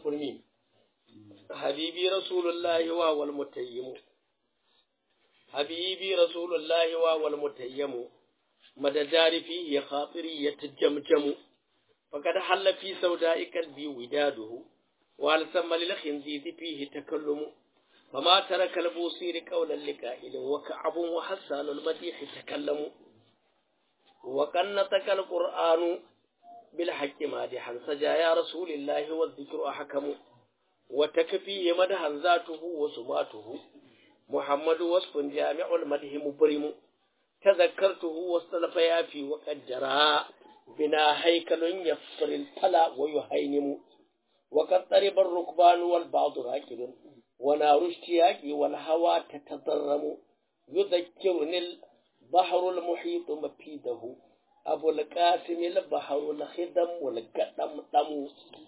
kurmi habibi rasulullahi wa wal mutayyimu habibi rasulullahi wa wal mutayyimu madadari fihi khatiri yatajamjamu faqad halla fi sawda'i qalbi widaduhu wa al samma lil khinzidi fihi takallumu فما ترك البوصير قولا لقائل وكعب وحسان المديح تكلموا وقنطك القرآن بالحق مادحا سجى يا رسول الله والذكر أحكم وتكفيه مدحا ذاته وسماته محمد وصف جامع المدح مبرم تذكرته واستلف يافي وقد جرى بنا هيكل يفطر الفلا ويهينم وقد طرب الركبان والبعض راكب ونار اشتياقي والهوى تتضرم يذكرني البحر المحيط مفيده أبو القاسم البحر الخدم والقدم دم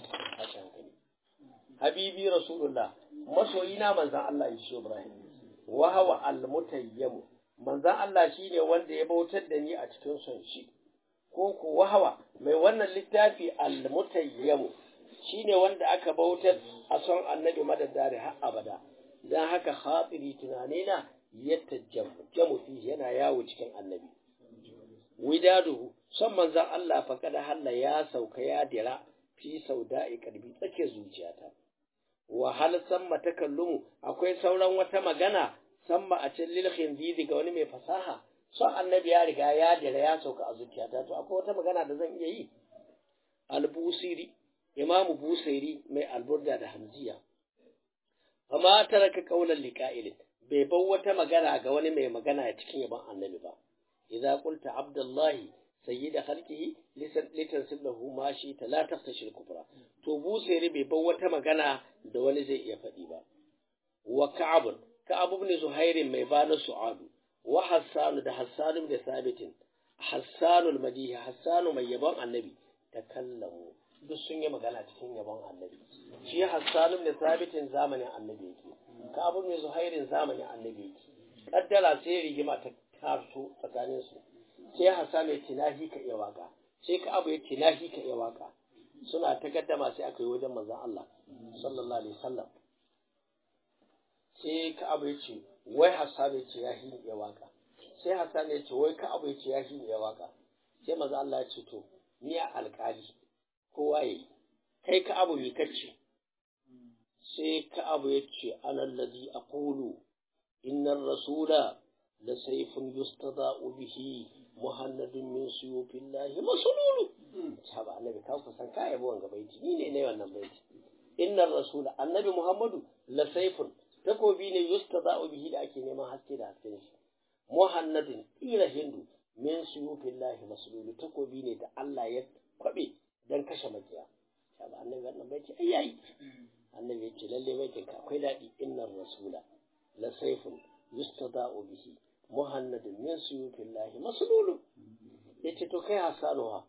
حبيبي رسول الله masoyina manzan Allah shi Ibrahim wa hawa al-mutayyim manzan Allah shine wanda ya bautar da ni a cikin son shi ko ku wahawa mai wannan littafi al-mutayyim shine wanda aka bautar a son annabi madadari har abada dan haka khatiri tunanina yatajammu fi yana yawo cikin annabi widadu son manzan Allah fa kada halla ya sauka ya dira fi sauda'i kalbi tsake zuciyata wa hal samma takallumu akwai sauran wata magana samma a cikin lil khinzidi ga wani mai fasaha son annabi ya riga ya dira ya sauka a zuciyata to akwai wata magana da zan iya yi al-busiri imamu busairi mai alburda da hamziya amma taraka qaulan liqa'il bai bar wata magana ga wani mai magana a cikin yaban annabi ba idza qulta abdullahi sayyida khalqihi litansillahu ma shi la taftashil kufra to busairi bai bar wata magana da wani zai iya faɗi ba wa ka'ab ibn zuhair mai bana su'adu wa hassan da hassan ibn sabitin hassanul madihi hassanu mai yaban annabi takallamu duk sun yi magana cikin yabon annabi shi Hassan ibn Thabitin zamanin annabi yake Ka'ab ibn Zuhairin zamanin annabi yake kaddara sai rigima ta taso tsakanin su sai Hassan ya tinahi ka iya waka sai Ka'ab ya tinahi ka iya waka suna ta gaddama sai aka yi wajen manzon Allah sallallahu alaihi wasallam sai Ka'ab ya ce wai Hassan ya ce ya hi iya waka sai Hassan ya ce wai Ka'ab ya ce ya hi iya waka sai manzon Allah ya ce to ni a alƙali kowa yi kai ka abu yi kacce sai ka abu ya ce anallazi aqulu innar rasula la sayfun yustada'u bihi muhammadun min suyufillahi masululu sahaba annabi ka kusan ka yabo wanga baiti ni ne wannan baiti innar rasula annabi muhammadu la sayfun takobi ne yustada'u bihi da ake neman haske da hasken shi muhammadun ila hindu min suyufillahi masululu takobi ne da Allah ya kwabe dan kashe makiya saba annabi wannan baiti ai yayi annabi yace lalle baitin ka akwai dadi innar rasula la sayfun yustada'u bihi muhammadun min suyufillahi maslulu yace to kai hasanuha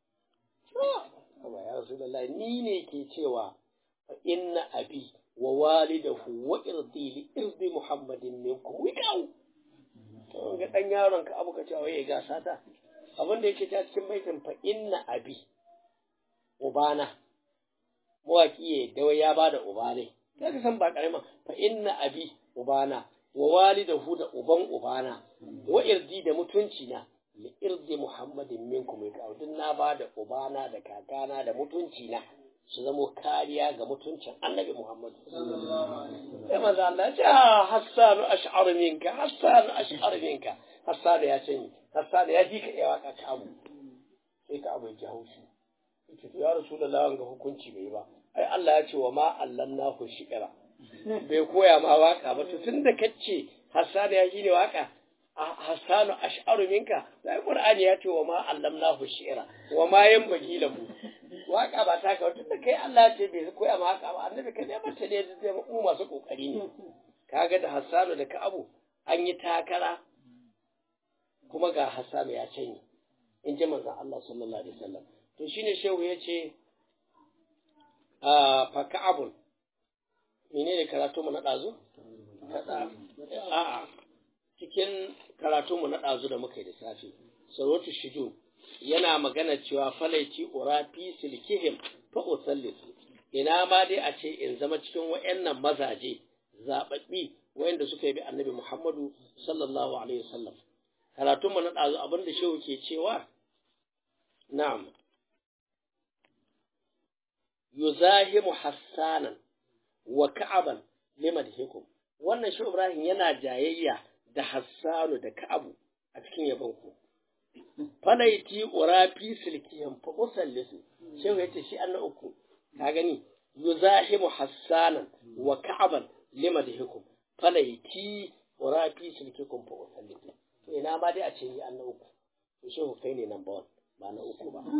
ya rasulullahi ni ne ke cewa fa inna abi wa walidahu wa irdi li irdi muhammadin minkum wikau to ga dan yaron ka abu ka ce waye ga sata abin da yake ta cikin baitin fa inna abi ubana mawaki da ya bada uba ne kaga san ba karima fa inna abi ubana wa walidahu da uban ubana wa irdi da mutunci na li irdi muhammadin minkum ya kaudin na bada ubana da kakana da mutunci na su zamo kariya ga mutuncin annabi muhammad sai manzo Allah ya ce hassanu ash'ar minka hassanu ash'ar minka hassanu ya ce hassanu ya ji ka yawa ka abu sai ka abu ya haushi yace ya rasulullahi wanga hukunci bai ba ai Allah ya ce wa ma allamnahu shi'ra bai koya ma waka ba to tunda kace Hassan ya shine waka Hassanu ash'aru minka sai Qur'ani ya ce wa ma allamnahu shi'ra wa ma yanbaghi lahu waka ba ta ka tunda kai Allah ya ce bai koya ma waka ba annabi ka ne mata ne da mu masu kokari ne kaga da Hassanu da Ka'abu an yi takara kuma ga Hassanu ya ce ni in ji manzon Allah sallallahu alaihi wasallam to shine shehu yace fa Ka'abun menene karatu mu na dazu a'a cikin karatu mu na dazu da muka yi da safi sarwatu shujun yana magana cewa falaiti urafi silkihim fa usallisu ina ma dai a ce in zama cikin wayannan mazaje zababbi wayanda suka bi annabi Muhammadu sallallahu alaihi wasallam. Karatun mu na dazu abinda shehu ke cewa na'am yuzahimu hassanan wa ka'aban limadhikum. Wannan shehu Ibrahim yana jayayya da Hassanu da Ka'abu a cikin yabon ku. Falaiti urafi silkiyan fa usallisu. Shehu yace shi anna uku. Ka gani yuzahimu hassanan wa ka'aban limadhikum. Falaiti urafi silkikum fa usallisu. To ina ma dai a ce ni anna uku. To shehu kai ne number 1 ba na uku ba.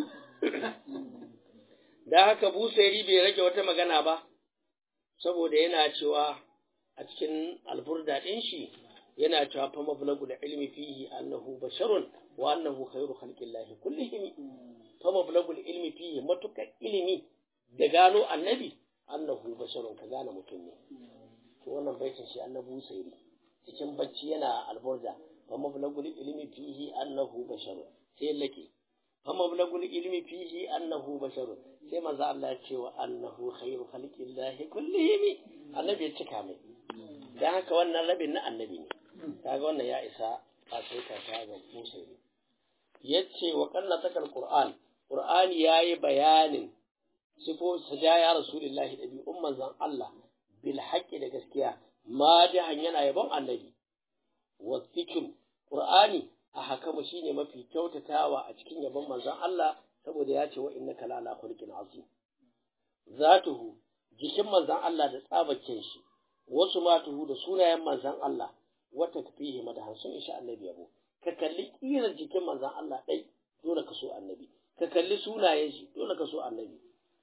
Da haka Busairi bai rage wata magana ba saboda yana cewa a cikin alburda din shi yana cewa fa mablagul ilmi fihi annahu basharun wa annahu khairu khalqillahi kullihim. Fa mablagul ilmi fihi matuka ilimi da gano annabi annahu basharun ka gane mutum ne. To wannan baitin shi annabi Busairi cikin bacci yana alburda fa mablagul ilmi fihi annahu basharun sai lake fa mablagul ilmi fihi annahu basharun sai manzo Allah ya ce wa annahu khairu khalqillahi kullihim. Annabi ya cika mai dan haka wannan rabin na annabi ne. Kaga wannan ya isa a sai ta ga Musairi yace wa qallatakal qur'ani yayi bayanin sifo sajaya rasulullahi dabi umman zan Allah bil haqqi da gaskiya ma da yana yabon annabi wa zikr qur'ani a hakamu shine mafi kyautatawa a cikin yabon manzon Allah saboda ya ce wa innaka la ala khulqin azim. Zatuhu jikin manzon Allah da tsabakin shi wasu matuhu da sunayen manzon Allah wata tafihi madahan sun isha annabi yabo. Ka kalli kirar jikin manzon Allah dai dole ka so annabi, ka kalli sunayen shi dole ka so annabi.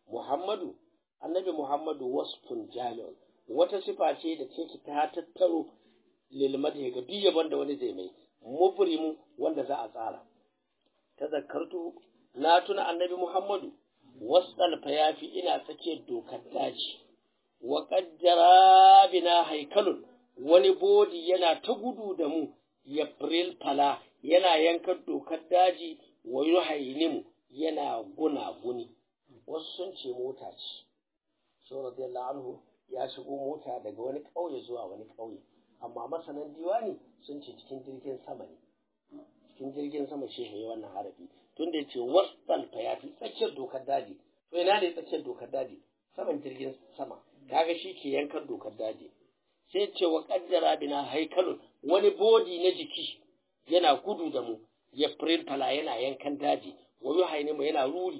Annabi Muhammadu wasfun jami'un wata sifa ce da ce ta tattaro lil madhi ga biyaban da wani zai mai mubrimu wanda za a tsara. Tazakkartu na tuna annabi Muhammadu wasal fayafi ina tsakiyar dokar daji wa qaddara bina haikalun wani bodi yana ta gudu da mu yabril fala yana yankan dokar daji wa yuhainimu yana guni. Wasu sun ce mota ce. So radiyallahu anhu ya shigo mota daga wani ƙauye zuwa wani ƙauye, amma masanan diwani sun ce cikin jirgin sama ne. Cikin jirgin sama shi ne wannan harafi tunda yace wasal fayafi tsakiyar dokar daji. To ina ne tsakiyar dokar daji? Saman jirgin sama. Kaga shi ke yankan dokar daji. Sai ce wa qaddara bina haikalun wani bodi na jiki yana gudu da mu ya fala yana yankan daji wa yuhainimu yana ruri.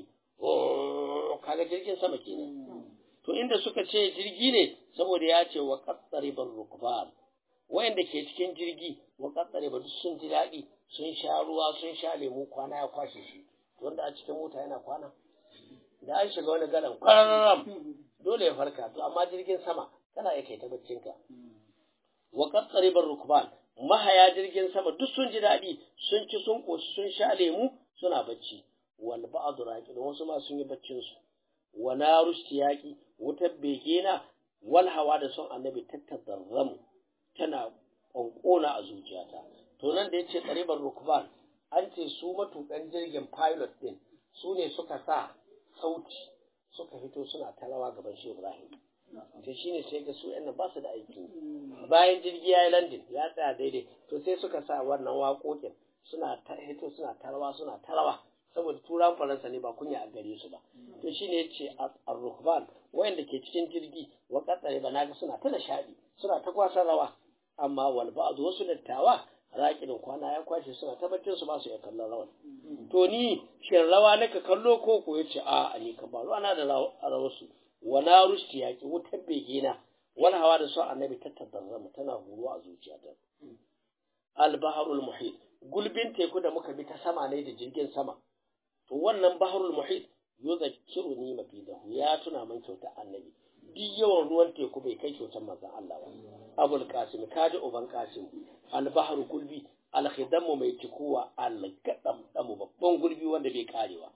Kaga jirgin sama kenan. To inda suka ce jirgi ne saboda ya ce wa qattariban rukban wayanda ke cikin jirgi wa qattariba duk sun ji daɗi sun sha ruwa sun sha lemu kwana ya kwashe shi. To wanda a cikin mota yana kwana da an shiga wani galan kwararam dole ya farka. To amma jirgin sama kana yake ta baccinka. Wa qattariban rukban mahaya jirgin sama duk sun ji daɗi sun ci sun koshi sun sha lemu suna bacci. Wal ba'd raqid wasu ma sun yi baccin su. Wa narustiyaqi wutar begena wal hawa da son annabi tattadarramu tana konkona a zuciyata. To nan da yace qariban rukban an ce su matukan jirgin pilot din su ne suka sa sauti suka fito suna talawa gaban Shehu Ibrahim. To shine sai ga su ɗan ba su da aiki. Bayan jirgi ya yi landing ya tsaya daidai to sai suka sa wannan waƙoƙin suna hito suna talawa saboda turan faransa ne ba kunya a gare su ba. To shine yace ar-rukban wayanda ke cikin jirgi wa qatsare ba naga suna ta nishadi suna ta kwasa rawa amma wal ba'd wasu dattawa raƙidin kwana ya kwashe suna ta baccin su ba su ya kallon rawan. To ni shin rawa naka kallo ko yace a ni ka ba ruwana da rawar su wala rusti yaki wutar begena wal hawa da su annabi tattadarrama tana huru a zuciyata. Al-baharul muhit gulbin teku da muka bi ta sama ne da jirgin sama. To wannan baharul muhit yuzakkiruni mafidahu ya tuna man kyautar annabi. Duk yawan ruwan teku bai kai kyautar manzon Allah ba. Abul Qasim kaji uban Qasim al-bahru gulbi al-khidamu mai cikuwa al-gadam damu babban gulbi wanda bai karewa.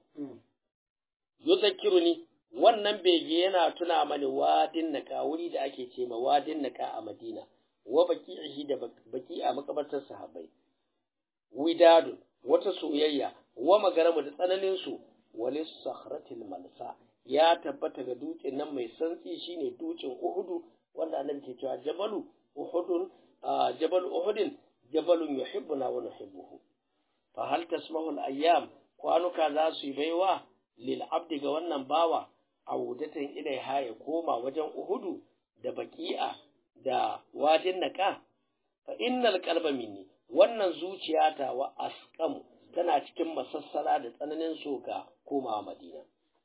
Yuzakkiruni wannan bege yana tuna mani wadin naka wuri da ake ce ma wadin naka a Madina wa baqi'ihi da baki a makabartar sahabbai. Widadun wata soyayya wa magaramu da tsananin su walis sakhratil malsa ya tabbata ga dutsen nan mai santsi shine dutsen Uhudu wanda annabi ke cewa jabalu Uhudin jabalun yuhibbuna wa nuhibbuhu fa hal tasmahu al-ayyam kwanuka za su yi baiwa lil abdi ga wannan bawa audatan ilaiha ya koma wajen Uhudu da Baqi'a da wajin Naqa fa innal qalba minni wannan zuciyata wa asqam tana cikin masassara da tsananin soka komawa Madina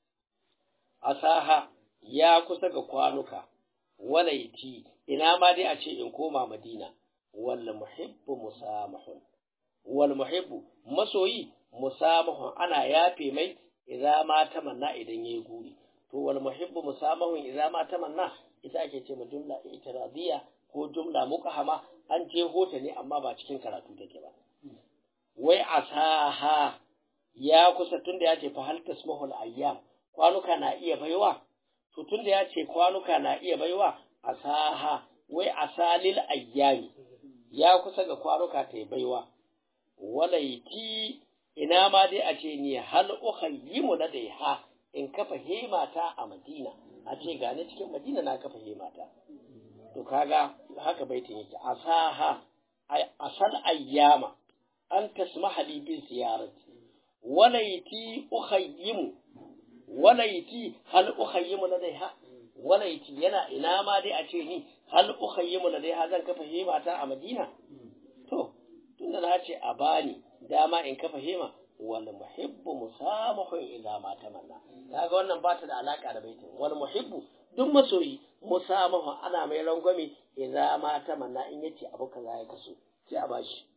asaha ya kusa ga kwanuka walaiti ina ma dai a ce in koma Madina wal muhibbu musamahun wal muhibbu masoyi musamahun ana yafe mai idan ma tamanna idan yayi guri to wal muhibbu musamahun idan ma tamanna ita ake ce ma jumla itiradiyya ko jumla muqahama an je hota ne amma ba cikin karatu take ba wai asaha ya kusa tunda ya ce fa hal tasmahul ayyam kwanuka na iya baiwa to tunda ya ce kwanuka na iya baiwa asaha wai asalil ayyami ya kusa ga kwanuka ta baiwa walaiti ina ma dai a ce ni hal ukhayyimu ladaiha in kafa hemata a Madina a ce gane cikin Madina na kafa hemata to kaga haka baitin yake asaha asal ayyama an tasmaha li bi ziyarati walaiti ukhayyimu walaiti hal ukhayyimu ladaiha walaiti yana ina ma dai a ce ni hal ukhayyimu ladaiha zan kafa hemata a Madina to tunda na ce a bani dama in kafa hema wal muhibbu musamahun idza ma tamanna kaga wannan ba ta da alaka da baitin wal muhibbu duk masoyi musamahu ana mai rangwame idza ma tamanna in yace abu kaza ya kaso sai a bashi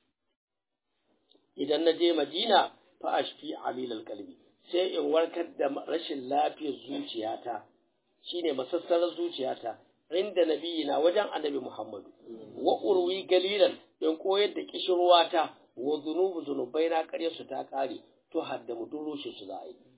idan na je Madina fa ashfi alil qalbi sai in warkar da rashin lafiyar zuciyata shine masassarar zuciyata inda nabiyina wajen annabi Muhammadu wa urwi galilan in koyar da kishirwata wa zunubaina ƙaryarsu ta ƙare to hadda mu rushe su za a yi